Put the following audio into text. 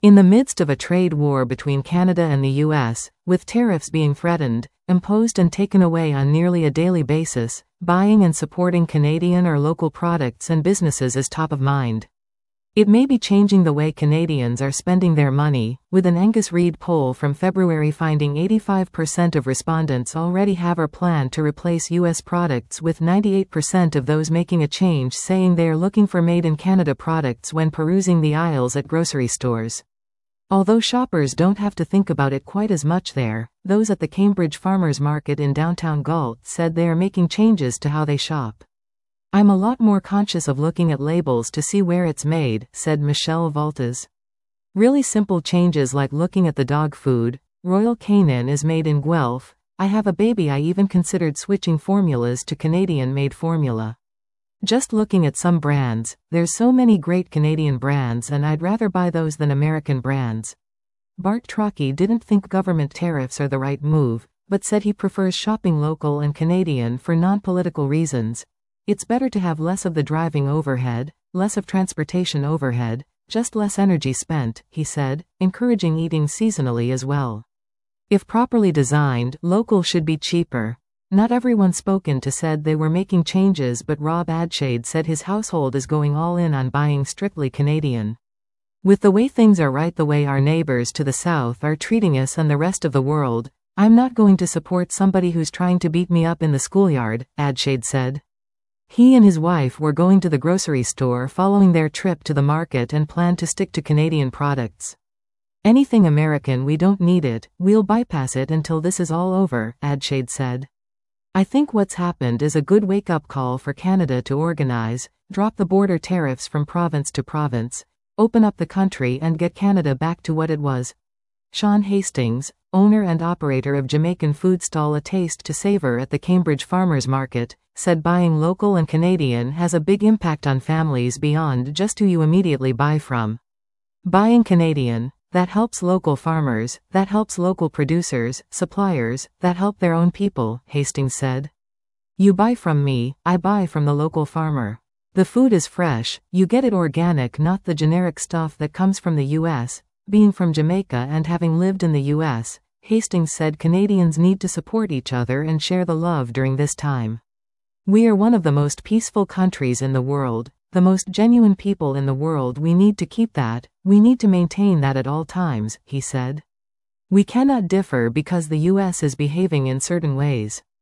In the midst of a trade war between Canada and the US, with tariffs being threatened, imposed and taken away on nearly a daily basis, buying and supporting Canadian or local products and businesses is top of mind. It may be changing the way Canadians are spending their money, with an Angus Reid poll from February finding 85% of respondents already have or plan to replace US products, with 98% of those making a change saying they are looking for made-in-Canada products when perusing the aisles at grocery stores. Although shoppers don't have to think about it quite as much there, those at the Cambridge Farmers Market in downtown Galt said they are making changes to how they shop. "I'm a lot more conscious of looking at labels to see where it's made," said Michelle Valtes. "Really simple changes like looking at the dog food. Royal Canin is made in Guelph. I have a baby. I even considered switching formulas to Canadian-made formula. Just looking at some brands, there's so many great Canadian brands and I'd rather buy those than American brands." Bart Trocchi didn't think government tariffs are the right move, but said he prefers shopping local and Canadian for non-political reasons. "It's better to have less of the driving overhead, less of transportation overhead, just less energy spent," he said, encouraging eating seasonally as well. "If properly designed, local should be cheaper." Not everyone spoken to said they were making changes, but Rob Adshade said his household is going all in on buying strictly Canadian. "With the way things are right, the way our neighbors to the south are treating us and the rest of the world, I'm not going to support somebody who's trying to beat me up in the schoolyard," Adshade said. He and his wife were going to the grocery store following their trip to the market and planned to stick to Canadian products. "Anything American, we don't need it, we'll bypass it until this is all over," Adshade said. "I think what's happened is a good wake-up call for Canada to organize, drop the border tariffs from province to province, open up the country and get Canada back to what it was." Sean Hastings, owner and operator of Jamaican food stall A Taste to Savor at the Cambridge Farmers Market, said buying local and Canadian has a big impact on families beyond just who you immediately buy from. "Buying Canadian, that helps local farmers, that helps local producers, suppliers, that help their own people," Hastings said. "You buy from me, I buy from the local farmer. The food is fresh, you get it organic, not the generic stuff that comes from the US." Being from Jamaica and having lived in the US, Hastings said Canadians need to support each other and share the love during this time. "We are one of the most peaceful countries in the world, the most genuine people in the world. We need to keep that, we need to maintain that at all times," he said. "We cannot differ because the US is behaving in certain ways.